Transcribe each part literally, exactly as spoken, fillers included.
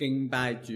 敬拜主。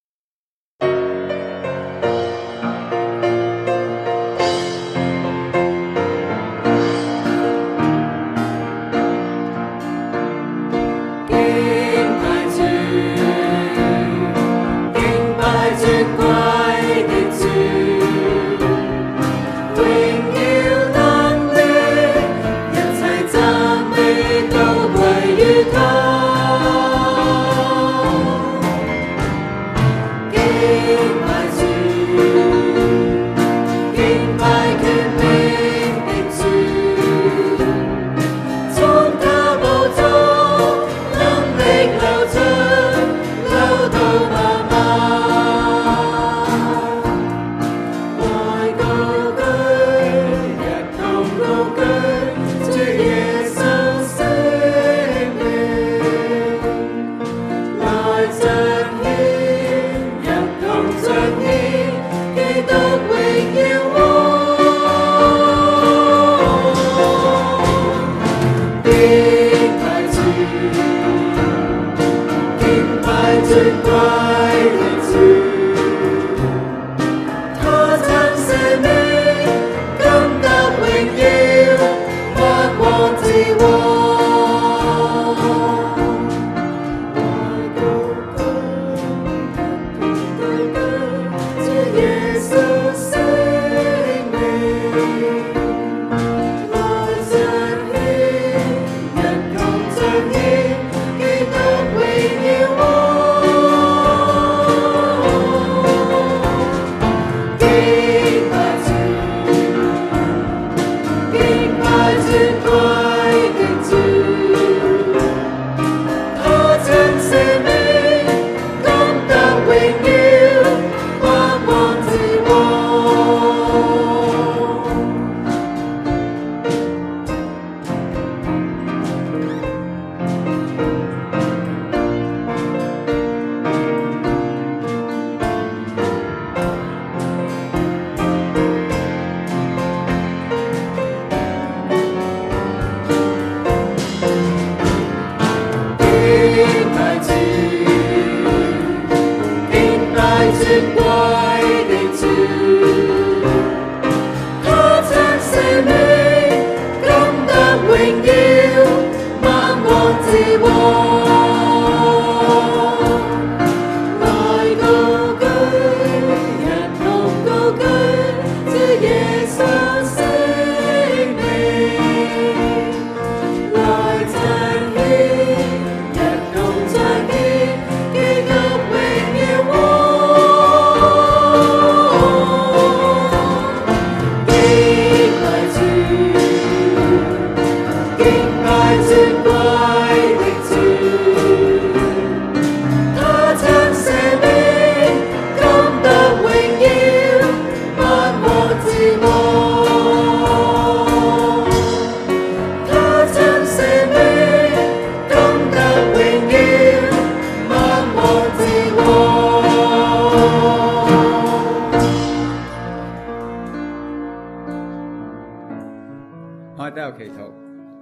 我哋都有祈禱，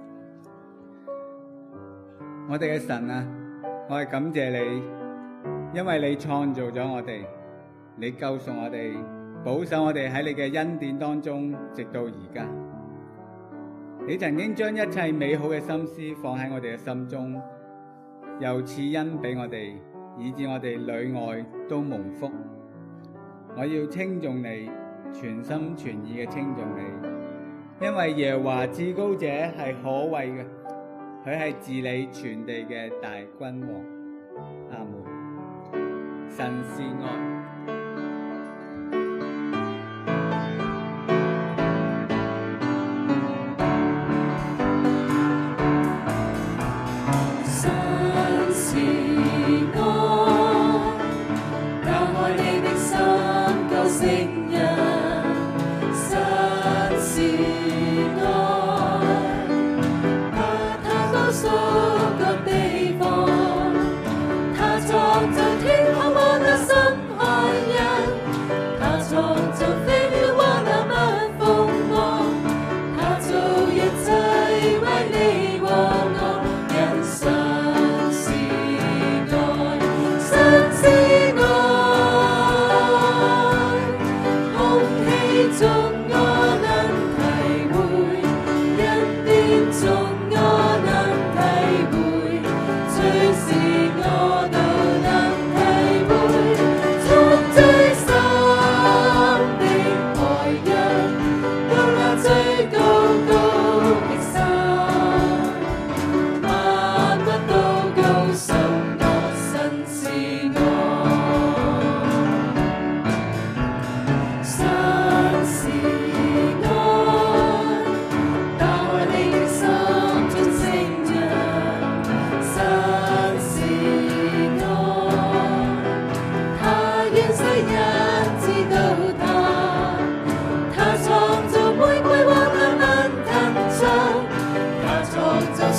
我哋嘅神啊，我哋感謝你，因為你創造咗我哋，你救贖我哋，保守我哋喺你嘅恩典當中，直到而家。你曾經將一切美好嘅心思放喺我哋嘅心中，又賜恩俾我哋，以致我哋裏外都蒙福。我要稱頌你，全心全意嘅稱頌你。因為耶和華至高者係可畏嘅，佢係治理全地嘅大君王。阿門。神是愛。 在天空我的心海。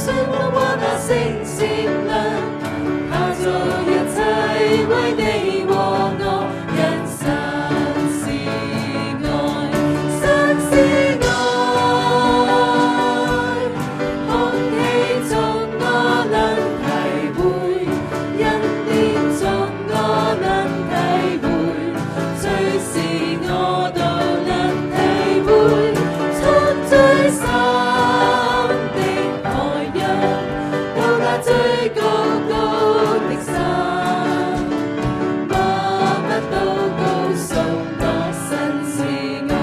生活和那星星亮，他做一切為你和我，人生是愛，生是愛，空氣中我能體會，恩典中我能體會，最是我都能體會，從最深的海洋到那最高高的山，默默都告訴我神是愛。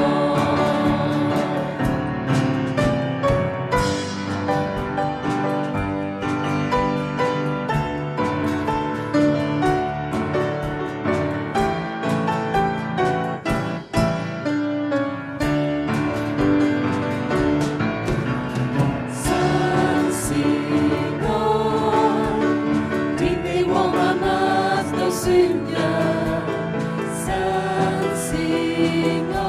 神是愛，天地和萬物都宣揚。神是愛，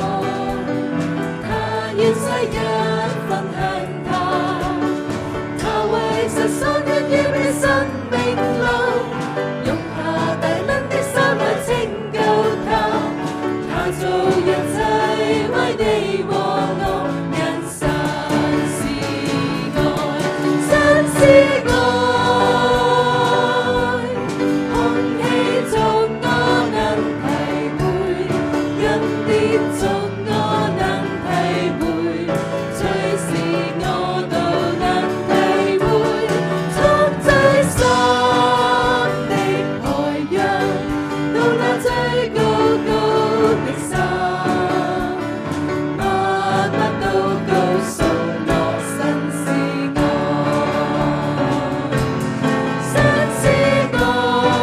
他願世人分享他，他為世所願預備生命路，用他大能的手來拯救他，他做一切為你和我，人生是愛，神是愛，空氣中我能體會，恩典中我能體會，最是我都能體會，從最深的海洋到那最高高的山，默默都告訴我神是愛，神是愛，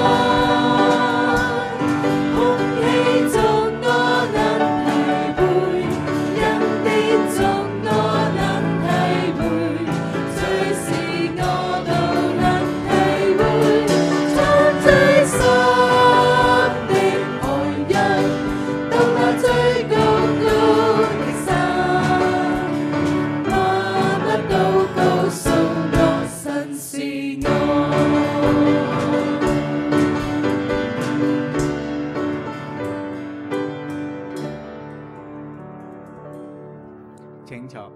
空氣中我能體會，恩典中我能體會，最是我都能體會，從最深的海洋到那最高高的山，默默都告訴我神是愛。 請坐。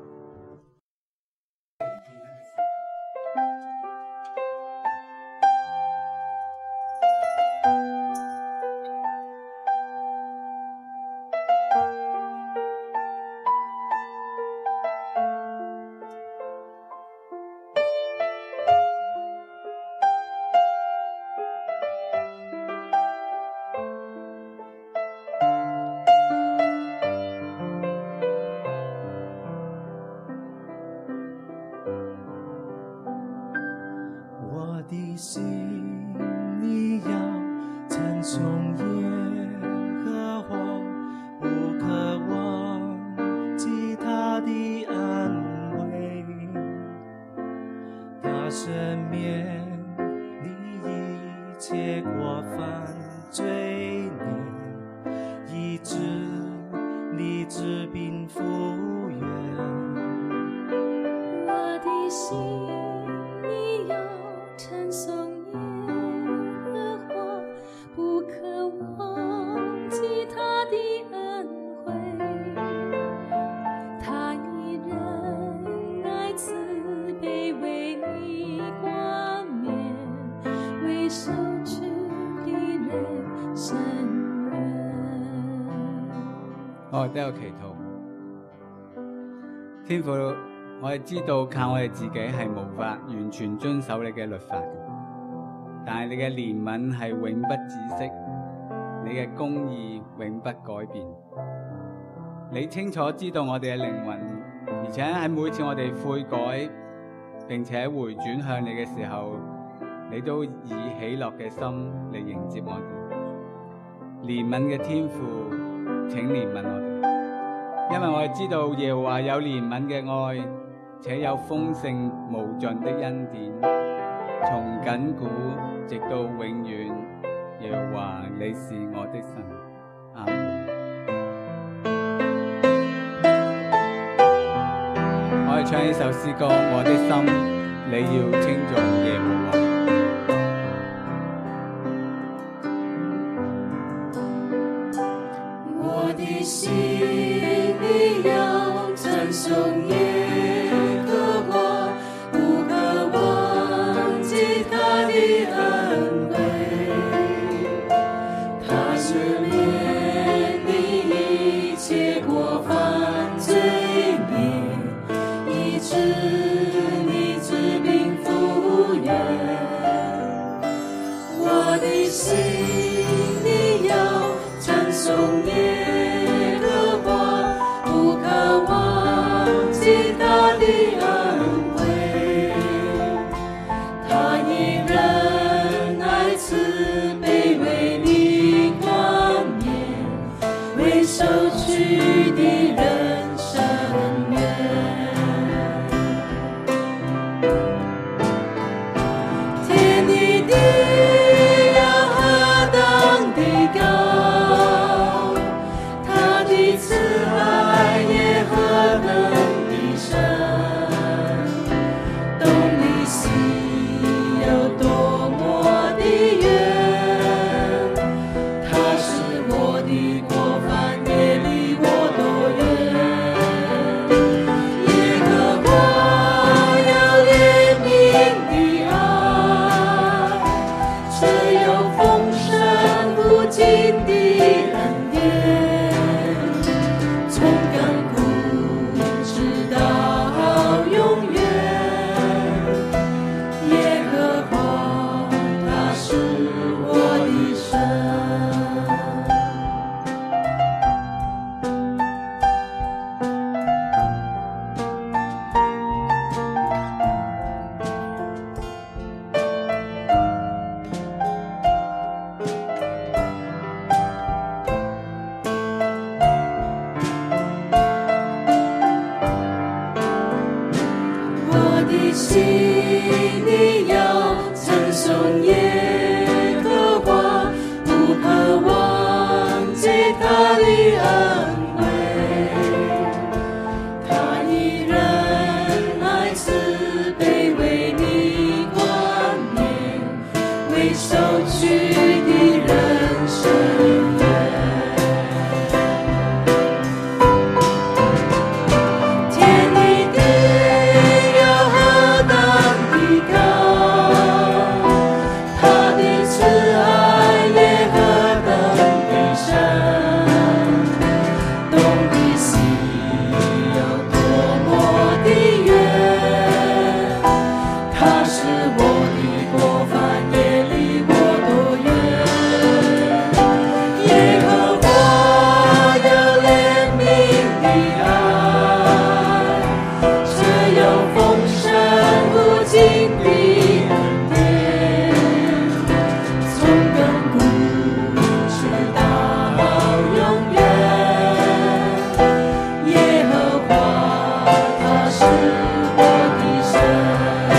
我的心你要称颂耶和华，不可忘记他的安慰，他赦免你一切过犯罪孽，医治你治病复原。 我的心你要称颂耶和华，不可忘记他的恩惠，他以仁爱慈悲为你冠冕，为受屈的人伸冤。 我哋都有祈禱。天父，我哋知道靠我哋自己係無法完全遵守你嘅律法嘅，但係你嘅憐憫係永不止息，你嘅公義永不改變。你清楚知道我哋嘅靈魂，而且喺每次我哋悔改並且回轉向你嘅時候，你都以喜樂嘅心嚟迎接我哋。憐憫嘅天父，請憐憫我哋，因為我哋知道耶和華有憐憫嘅愛，且有豐盛無盡的恩典，從亙古直到永遠。耶和華，你是我的神。阿們。我哋唱呢首詩歌，我的心你要稱頌耶和華。 我的心里要稱頌耶和華，不可忘記他的恩惠。他赦免你一切過犯罪孽，醫治你治病復原。我的心里要稱頌耶和華，不可忘記他的恩惠。他以仁愛慈悲為你冠冕，為受屈的人伸冤。天與地要何等的高，他的慈愛也何等的深，東離西有多麼的遠，他使我的過犯也離我多遠。耶和華有憐憫的愛，卻有豐盛無盡的恩典，從亙古直到永遠。耶和華他是我的神。我的心里要稱頌耶和華，不可忘記他的恩惠。他以仁愛慈悲為你冠冕，為受屈的人伸冤。天與地有何等的高，他的慈愛也何等的深，東離西有多麼的遠，他使我的過犯也離我多遠。耶和華有憐憫的愛，卻有豐盛無盡的恩典，從亙古直到永遠。耶和華他是我的神。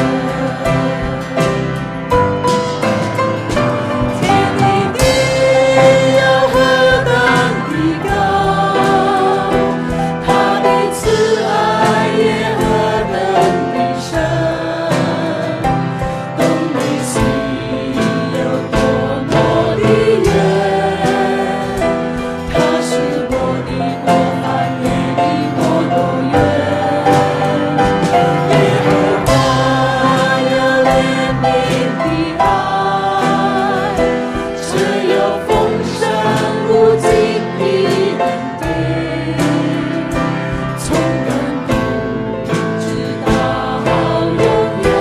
天與地有何等的高，他的慈愛也何等的深，東離西有多麼的遠，他使我的過犯也離我多遠。耶和華有憐憫的愛，卻有豐盛無盡的恩典，從亙古直到永遠。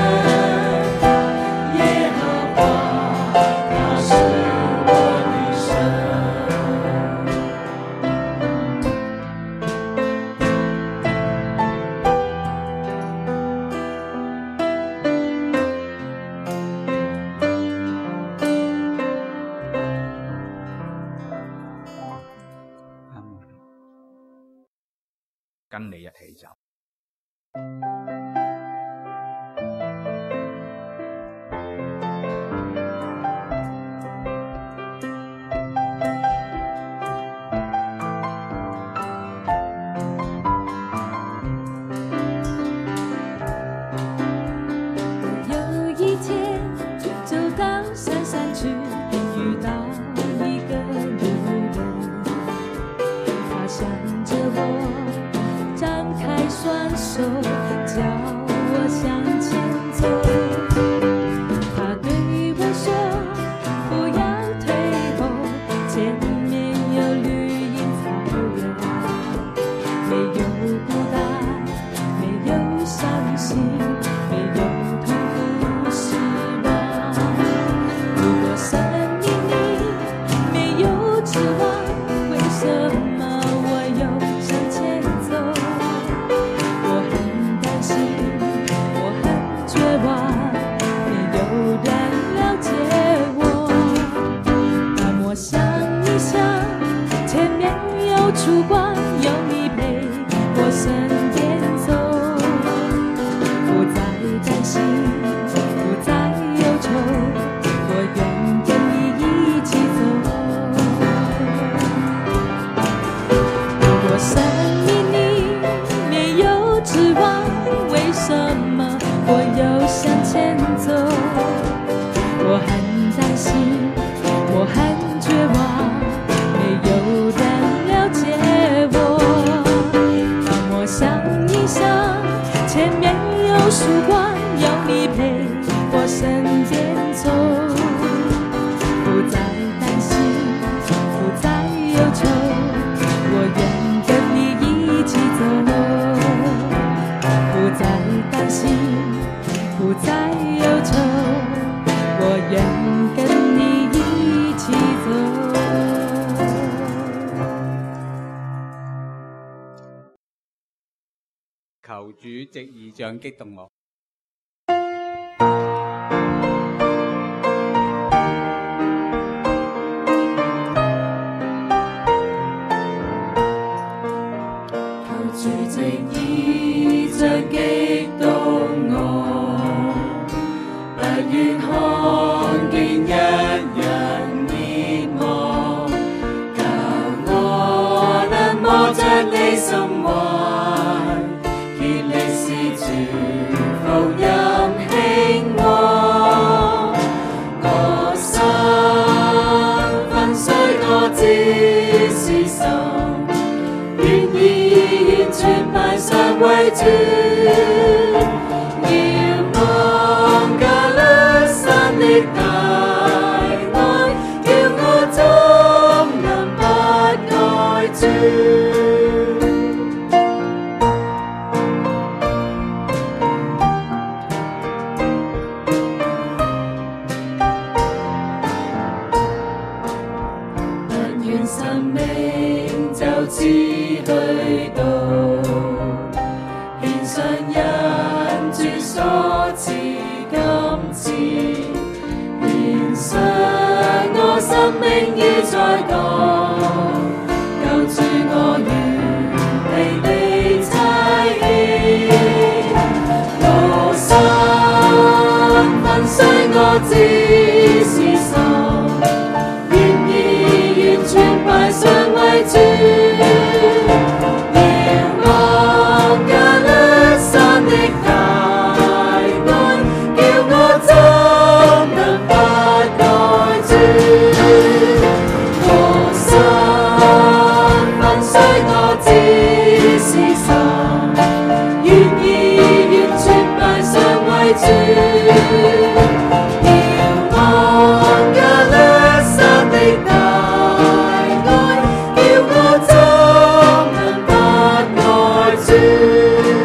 耶和華他是我的神。 阿門。 跟你一起走。 向前走。他对我说，不要退后，前面有绿荫草原，没有孤单，没有伤心，没有痛苦失望。如果生命里没有指望，为什么我又向前走？我很担心，我很绝望，没有人了解我。让我想一想，前面有曙光，有你陪我身边走。不再担心，不再忧愁，我愿跟你一起走。如果生命里没有指望，为什么我又向前走？我很担心，我很绝望，没有人了解我。让我想一想，前面有曙光，有你陪我身边走。不再担心，不再忧愁，我愿跟你一起走。不再担心，不再忧愁，我愿跟你一起走。 求主藉異象激動我。 求主藉異象激動我，不願看見一人滅亡，教我能摸着你心懷，竭力是傳福音興旺。我心粉碎我只是心，願意完全擺上為主。遙望加勒山的大愛，叫我怎能不愛主？但願生命就此去到，獻上因主所賜今次，獻上我生命於在港，救主我於地的差遣。我心粉碎我只是心，願意完全擺上為主。遙望加勒山的大愛，叫我怎能不愛主？我心粉碎我只是心，願意完全擺上為主。遙望加勒山的大愛，叫我怎能不愛主？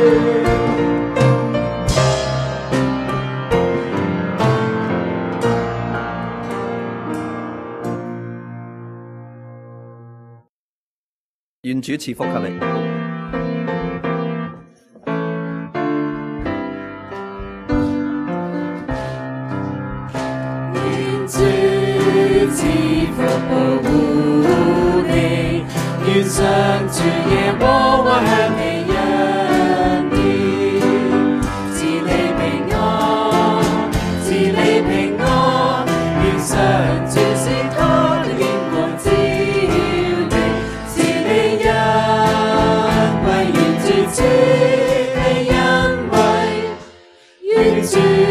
願主賜福給你。 願主賜福保護你，願上主耶和華向你恩典，賜你平安，賜你平安。願上主是他的眼光照你，賜你恩惠，願主賜你恩惠，願主